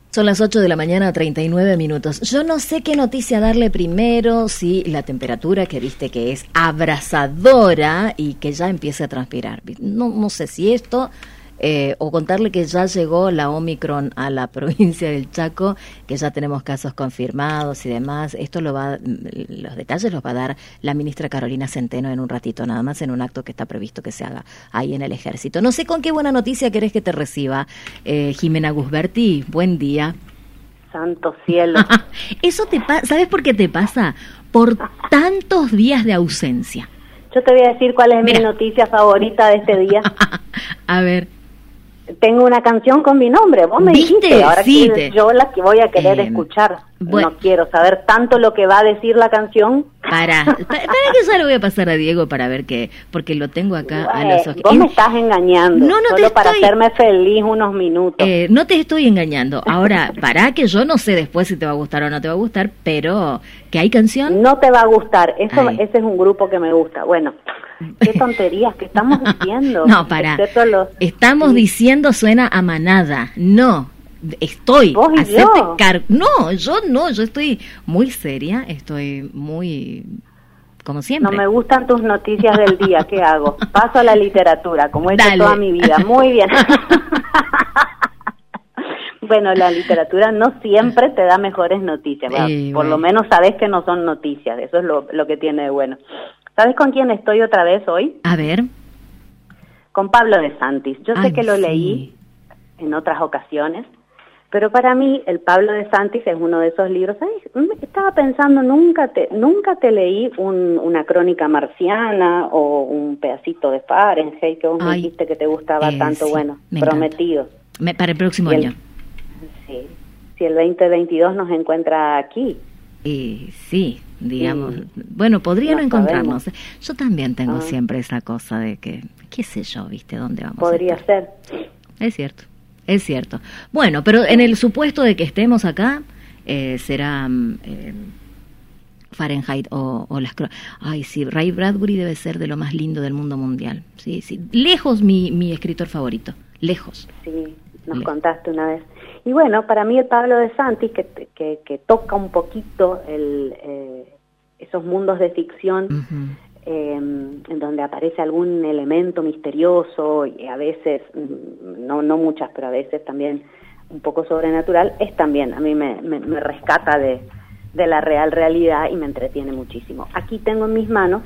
Son las 8 de la mañana, 39 minutos. Yo no sé qué noticia darle primero, si la temperatura que viste que es abrasadora y que ya empieza a transpirar. No sé si esto, o contarle que ya llegó la Omicron a la provincia del Chaco, que ya tenemos casos confirmados y demás. Esto los detalles los va a dar la ministra Carolina Centeno en un ratito, nada más en un acto que está previsto que se haga ahí en el Ejército. No sé con qué buena noticia querés que te reciba, Jimena Gusberti. Buen día. Santo cielo. Eso ¿sabes por qué te pasa? Por tantos días de ausencia. Yo te voy a decir cuál es mi noticia favorita de este día. A ver. Tengo una canción con mi nombre, vos me dijiste, ahora sí, yo la que voy a querer escuchar. Bueno, no quiero saber tanto lo que va a decir la canción. Para que ya lo voy a pasar a Diego para ver qué, porque lo tengo acá a los ojos. Vos me estás engañando, solo para hacerme feliz unos minutos. No te estoy engañando. Ahora, para que yo no sé después si te va a gustar o no te va a gustar, pero que hay canción. No te va a gustar, ese es un grupo que me gusta. Bueno, qué tonterías que estamos diciendo. No, estamos diciendo suena a manada. No, estoy. ¿Vos y yo? No, yo estoy muy seria, estoy muy, como siempre. No me gustan tus noticias del día, ¿qué hago? Paso a la literatura, como he hecho toda mi vida. Muy bien. Bueno, la literatura no siempre te da mejores noticias. Por lo menos sabes que no son noticias, eso es lo que tiene de bueno. ¿Sabes con quién estoy otra vez hoy? A ver. Con Pablo de Santis. Yo sé que lo leí en otras ocasiones, pero para mí el Pablo de Santis es uno de esos libros. ¿Sabes? Estaba pensando, nunca te leí una crónica marciana o un pedacito de Fahrenheit que vos me dijiste que te gustaba tanto. Sí, bueno, prometido. Para el próximo año. Sí, si el 2022 nos encuentra aquí. Sí, digamos, bueno, podría no encontrarnos. Yo también tengo siempre esa cosa de que, qué sé yo, ¿viste? ¿Dónde vamos Podría a estar? ser. Es cierto. Bueno, pero en el supuesto de que estemos acá, será Fahrenheit o las... Ay, sí, Ray Bradbury debe ser de lo más lindo del mundo mundial. Sí, lejos mi escritor favorito, lejos. Sí, nos contaste una vez. Y bueno, para mí el Pablo de Santis, que toca un poquito esos mundos de ficción, en donde aparece algún elemento misterioso, y a veces, no muchas, pero a veces también un poco sobrenatural, a mí me rescata de la realidad y me entretiene muchísimo. Aquí tengo en mis manos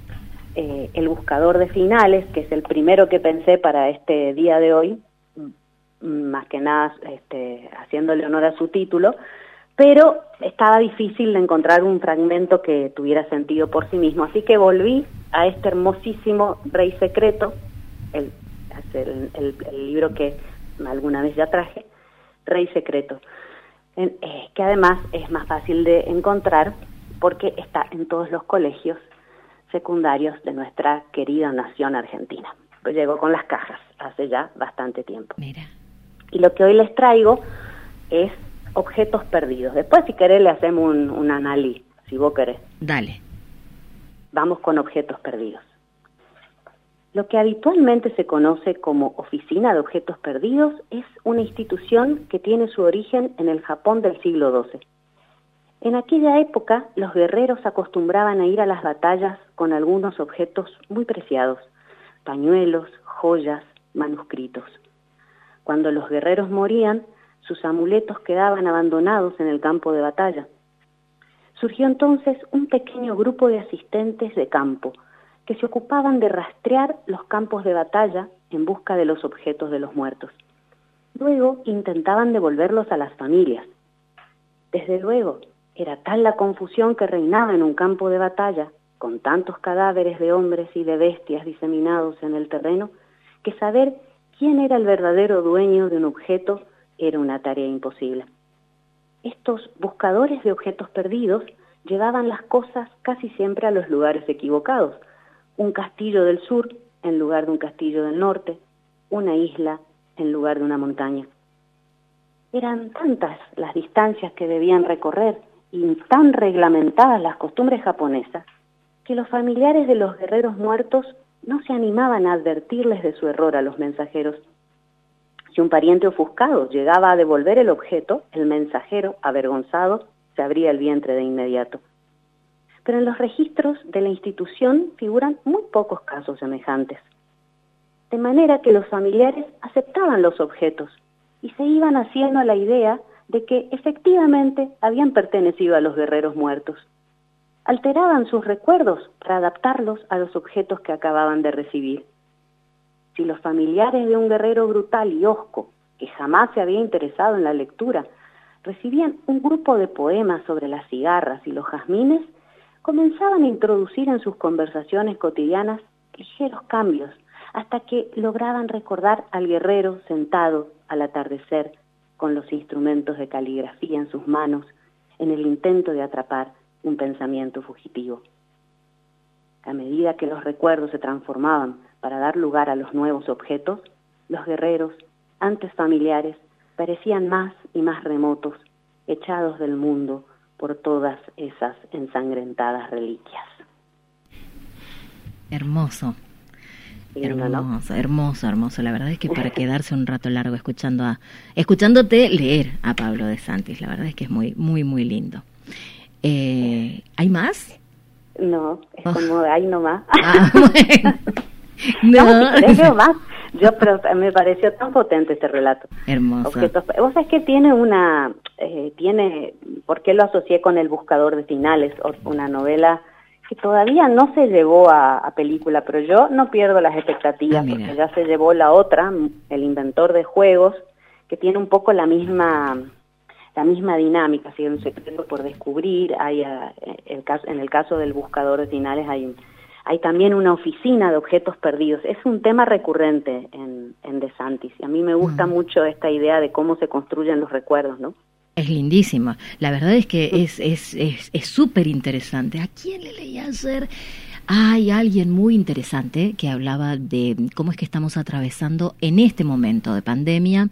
El buscador de finales, que es el primero que pensé para este día de hoy, más que nada haciéndole honor a su título, pero estaba difícil de encontrar un fragmento que tuviera sentido por sí mismo, así que volví a este hermosísimo Rey Secreto, el libro que alguna vez ya traje, Rey Secreto, que además es más fácil de encontrar porque está en todos los colegios secundarios de nuestra querida nación argentina. Pues llegó con las cajas hace ya bastante tiempo. Mira. Y lo que hoy les traigo es objetos perdidos. Después, si querés, le hacemos un análisis, si vos querés. Dale. Vamos con objetos perdidos. Lo que habitualmente se conoce como Oficina de Objetos Perdidos es una institución que tiene su origen en el Japón del siglo XII. En aquella época, los guerreros acostumbraban a ir a las batallas con algunos objetos muy preciados, pañuelos, joyas, manuscritos. Cuando los guerreros morían, sus amuletos quedaban abandonados en el campo de batalla. Surgió entonces un pequeño grupo de asistentes de campo que se ocupaban de rastrear los campos de batalla en busca de los objetos de los muertos. Luego intentaban devolverlos a las familias. Desde luego, era tal la confusión que reinaba en un campo de batalla, con tantos cadáveres de hombres y de bestias diseminados en el terreno, que saber quién era el verdadero dueño de un objeto era una tarea imposible. Estos buscadores de objetos perdidos llevaban las cosas casi siempre a los lugares equivocados. Un castillo del sur en lugar de un castillo del norte, una isla en lugar de una montaña. Eran tantas las distancias que debían recorrer y tan reglamentadas las costumbres japonesas que los familiares de los guerreros muertos no se animaban a advertirles de su error a los mensajeros. Si un pariente ofuscado llegaba a devolver el objeto, el mensajero, avergonzado, se abría el vientre de inmediato. Pero en los registros de la institución figuran muy pocos casos semejantes. De manera que los familiares aceptaban los objetos y se iban haciendo la idea de que efectivamente habían pertenecido a los guerreros muertos. Alteraban sus recuerdos para adaptarlos a los objetos que acababan de recibir. Si los familiares de un guerrero brutal y hosco, que jamás se había interesado en la lectura, recibían un grupo de poemas sobre las cigarras y los jazmines, comenzaban a introducir en sus conversaciones cotidianas ligeros cambios, hasta que lograban recordar al guerrero sentado al atardecer con los instrumentos de caligrafía en sus manos, en el intento de atrapar un pensamiento fugitivo. A medida que los recuerdos se transformaban para dar lugar a los nuevos objetos, los guerreros, antes familiares, parecían más y más remotos, echados del mundo por todas esas ensangrentadas reliquias. Hermoso. Hermoso, hermoso, hermoso. La verdad es que para quedarse un rato largo escuchándote leer a Pablo de Santis, la verdad es que es muy, muy, muy lindo. ¿Hay más? No, es como hay nomás. Bueno. No, si querés más. Pero me pareció tan potente este relato. Hermoso. Vos sabés que tiene ¿por qué lo asocié con El buscador de finales? Una novela que todavía no se llevó a película, pero yo no pierdo las expectativas, porque ya se llevó la otra, El inventor de juegos, que tiene un poco la misma dinámica, así, un secreto por descubrir. En el caso del buscador de finales hay también una oficina de objetos perdidos. Es un tema recurrente en De Santis, y a mí me gusta mucho esta idea de cómo se construyen los recuerdos, ¿no? Es lindísima. La verdad es que es súper interesante. ¿A quién le leí ayer? Hay alguien muy interesante que hablaba de cómo es que estamos atravesando en este momento de pandemia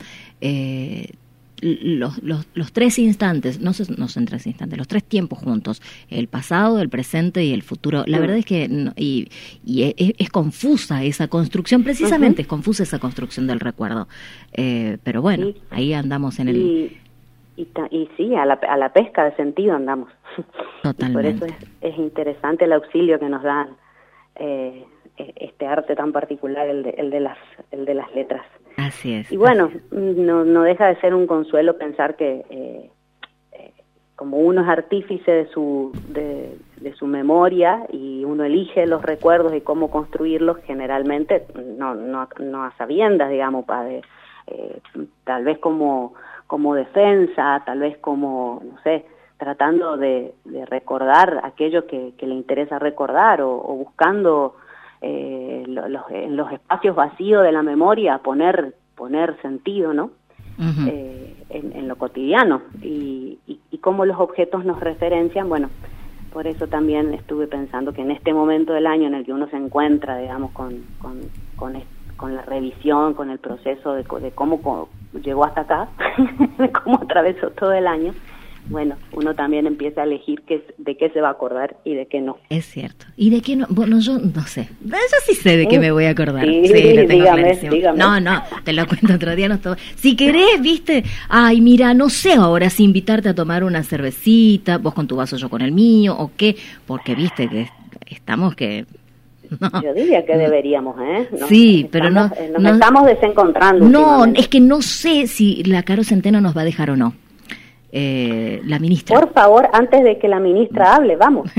los tres instantes, no son tres instantes, los tres tiempos juntos, el pasado, el presente y el futuro. La verdad es que es confusa esa construcción, precisamente es confusa esa construcción del recuerdo. Pero bueno, sí, ahí andamos en el... Y sí, a la pesca de sentido andamos. Totalmente. Y por eso es interesante el auxilio que nos dan este arte tan particular, el de las letras. Así es. Y bueno, no deja de ser un consuelo pensar que como uno es artífice de su memoria y uno elige los recuerdos y cómo construirlos, generalmente no a sabiendas, digamos, tal vez como defensa, tal vez como, no sé, tratando de recordar aquello que le interesa recordar, o buscando en los espacios vacíos de la memoria poner sentido, ¿no? En lo cotidiano, y cómo los objetos nos referencian. Bueno, por eso también estuve pensando que en este momento del año en el que uno se encuentra, digamos, con la revisión, con el proceso de cómo llegó hasta acá, de cómo atravesó todo el año, bueno, uno también empieza a elegir de qué se va a acordar y de qué no. Es cierto. ¿Y de qué no? Bueno, yo no sé. Yo sí sé de qué me voy a acordar. Sí, lo tengo clarísimo. Dígame. No, te lo cuento otro día. Si querés, viste, ay, mira, no sé ahora si invitarte a tomar una cervecita, vos con tu vaso, yo con el mío, o qué, porque viste que estamos que... No. Yo diría que deberíamos, Sí, pero nos estamos desencontrando. No, es que no sé si la Caro Centeno nos va a dejar o no. La ministra. Por favor, antes de que la ministra hable, vamos.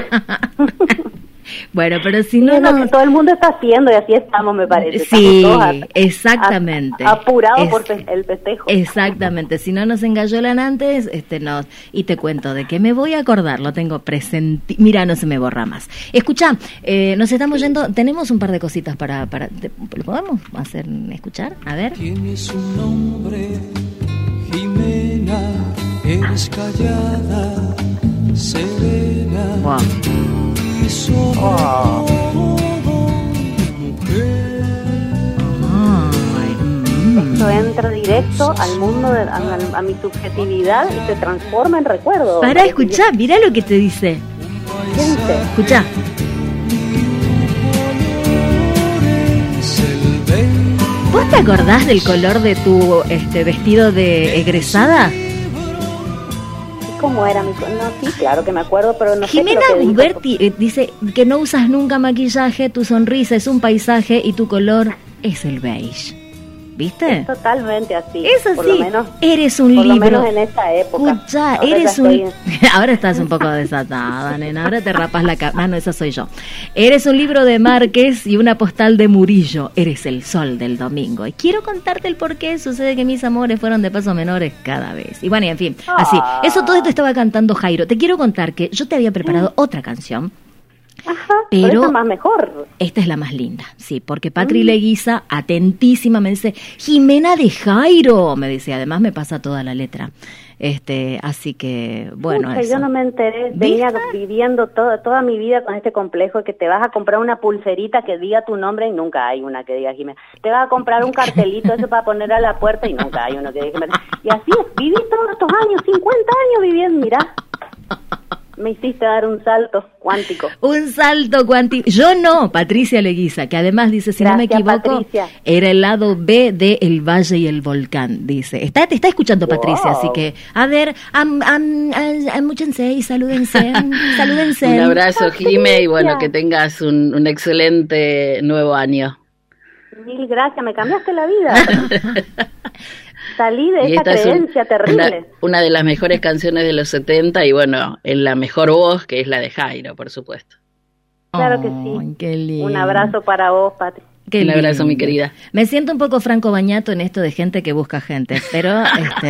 Bueno, pero si no... Es lo que todo el mundo está haciendo y así estamos, me parece. Sí, exactamente. Apurados por el festejo. Exactamente. Si no nos engallolan antes, y te cuento de que me voy a acordar, lo tengo presente. Mira, no se me borra más. Escuchá, nos estamos yendo, tenemos un par de cositas para ¿lo podemos hacer escuchar? A ver. Tienes un nombre, Jimena, eres callada, serena. Wow. Esto entra directo al mundo, a mi subjetividad, y se transforma en recuerdo. Para escuchar, mirá lo que te dice. ¿Qué dice? Escuchá. ¿Vos te acordás del color de tu vestido de egresada? ¿Cómo era mi no, sí, claro que me acuerdo, pero no Jimena sé qué Busberti dice que no usas nunca maquillaje, tu sonrisa es un paisaje y tu color es el beige. ¿Viste? Es totalmente así. Es así. Por lo menos, eres un por libro. Por lo menos en esa época. Escuchá, ahora eres un... estoy... Ahora estás un poco desatada, nena. Ahora te rapas la cara. Ah, no, esa soy yo. Eres un libro de Márquez y una postal de Murillo. Eres el sol del domingo. Y quiero contarte el por qué sucede que mis amores fueron de pasos menores cada vez. Y bueno, y en fin, así. Eso todo esto estaba cantando Jairo. Te quiero contar que yo te había preparado otra canción. Ajá, pero esta más mejor. Esta es la más linda, sí, porque Patri Leguiza, atentísima, me dice, Jimena de Jairo, me dice, además me pasa toda la letra. Así que, bueno, yo no me enteré, venía viviendo toda mi vida con este complejo de que te vas a comprar una pulserita que diga tu nombre y nunca hay una que diga Jimena. Te vas a comprar un cartelito eso para poner a la puerta y nunca hay uno que diga Jimena. Y así es, viví todos estos años, 50 años viviendo, mirá. Me hiciste dar un salto cuántico. Un salto cuántico. Yo no, Patricia Leguiza, que además dice, si Gracias, no me equivoco, Patricia. Era el lado B de El Valle y el Volcán, dice. Te está escuchando Patricia, así que, a ver, amúchense y salúdense. Salúdense. Un abrazo, Jime, y bueno, que tengas un excelente nuevo año. Mil gracias, me cambiaste la vida. Salí de esa creencia terrible. Una de las mejores canciones de los 70 y bueno, en la mejor voz, que es la de Jairo, por supuesto. Claro que sí. Qué lindo. Un abrazo para vos, Patri. Qué un lindo. abrazo, mi querida. Me siento un poco Franco Bañato en esto de gente que busca gente, pero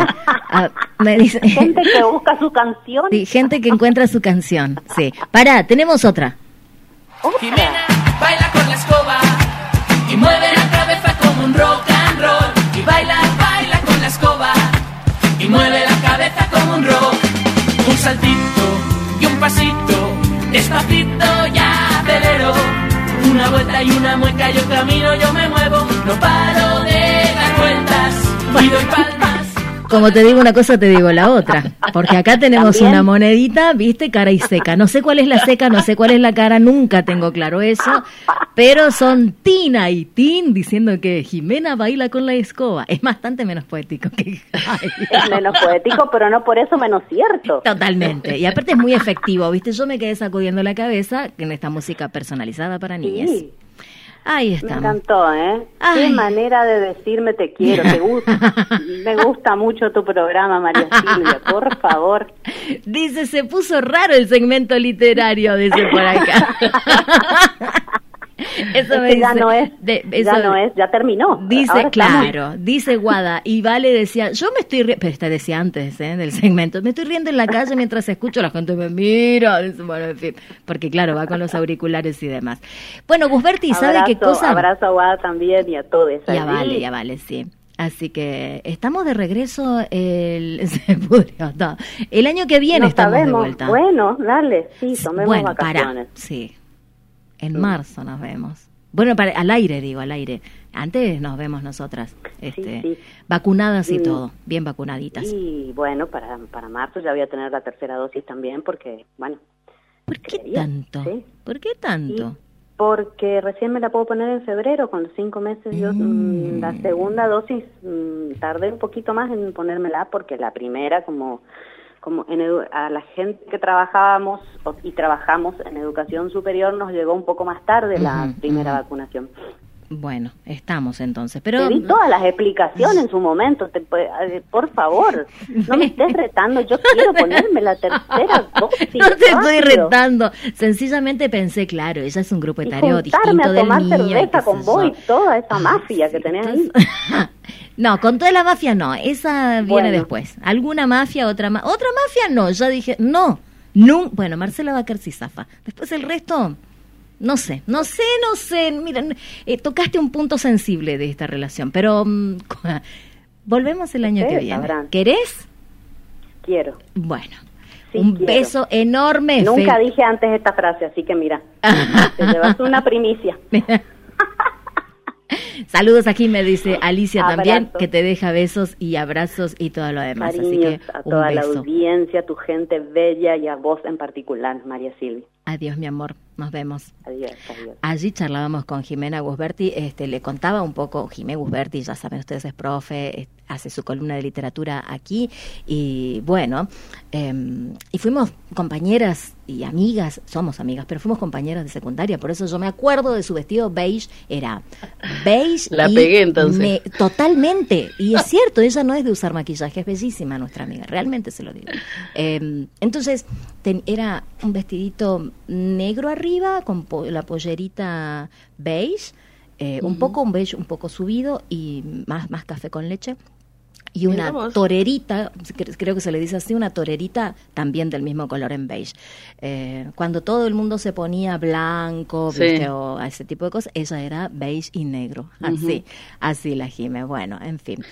me dice, gente que busca su canción. Sí, gente que encuentra su canción. Sí. Pará, tenemos otra. Jimena baila con la escoba y mueve la cabeza como un rock and roll y baila con la escoba y mueve la cabeza como un rock. Un saltito y un pasito, despacito ya acelero. Una vuelta y una mueca, yo camino, yo me muevo, no paro de dar vueltas y doy palmas. Como te digo una cosa, te digo la otra. Porque acá tenemos ¿También? una monedita, viste, cara y seca. No sé cuál es la seca, no sé cuál es la cara, nunca tengo claro eso. Pero son Tina y Tin diciendo que Jimena baila con la escoba. Es bastante menos poético que Jairo. Es menos poético, pero no por eso menos cierto. Totalmente. Y aparte es muy efectivo, viste. Yo me quedé sacudiendo la cabeza en esta música personalizada para niñas. Sí. Ahí Me estamos. encantó, ¿eh? Ay. Qué manera de decirme te quiero. Me gusta mucho tu programa, María Silvia. Por favor. Dice, se puso raro el segmento literario, dice por acá. Eso me ya dice, no es, ya terminó. Dice, Ahora claro, dice Guada, y Vale decía, yo me estoy pero esta decía antes del segmento, me estoy riendo en la calle mientras escucho, la gente me mira, dice, bueno, en fin, porque claro, va con los auriculares y demás. Bueno, Busberti, ¿sabe qué cosa? Abrazo a Guada también y a todos. Ya vale, sí. Así que estamos de regreso se pudrió todo. El año que viene No estamos sabemos. de vuelta. Bueno, dale, sí, tomemos Bueno, vacaciones. sí. En marzo nos vemos. Bueno, al aire. Antes nos vemos nosotras, sí. vacunadas y todo, bien vacunaditas. Y bueno, para marzo ya voy a tener la tercera dosis también porque, bueno. ¿Por qué tanto? ¿Sí? ¿Por qué tanto? Porque recién me la puedo poner en febrero, con los 5 meses. Yo la segunda dosis tardé un poquito más en ponérmela porque la primera, como a la gente que trabajamos y trabajamos en educación superior nos llegó un poco más tarde la primera vacunación. Bueno, estamos entonces, pero... Te di todas las explicaciones en su momento, por favor, no me estés retando, yo quiero ponerme la tercera dosis. No te estoy rápido. retando, sencillamente pensé, claro, ella es un grupo Y etario juntarme distinto a del tomar mío. cerveza con vos y toda esa mafia que tenés ahí. No, con toda la mafia no, esa viene Bueno. después. Alguna mafia, otra mafia no, ya dije, no. Bueno, Marcela Bacar sí zafa. Después el resto, no sé. Mira, tocaste un punto sensible de esta relación, pero volvemos el año que Ustedes viene. sabrán. ¿Querés? Quiero. Bueno, Sí, un quiero. beso enorme. Nunca dije antes esta frase, así que mira, te llevas una primicia. Saludos aquí, me dice Alicia también, Abrazos. que te deja besos y abrazos y todo lo demás. Así Cariños que a un toda la beso. audiencia, tu gente bella y a vos en particular, María Silvia. Adiós, mi amor. nos vemos. Adiós, adiós. Allí charlábamos con Jimena Gusberti, le contaba un poco, Jimé Gusberti, ya saben ustedes, es profe, hace su columna de literatura aquí, y bueno, y fuimos compañeras y amigas, somos amigas, pero fuimos compañeras de secundaria, por eso yo me acuerdo de su vestido beige, era beige. La pegué entonces. Totalmente, y es cierto, ella no es de usar maquillaje, es bellísima nuestra amiga, realmente se lo digo. Entonces, era un vestidito negro arriba, con la pollerita beige, un poco un beige un poco subido y más café con leche. Y una torerita, creo que se le dice así, una torerita también del mismo color en beige. Cuando todo el mundo se ponía blanco, sí, ¿viste? O ese tipo de cosas, ella era beige y negro. Así la Jime. Bueno, en fin.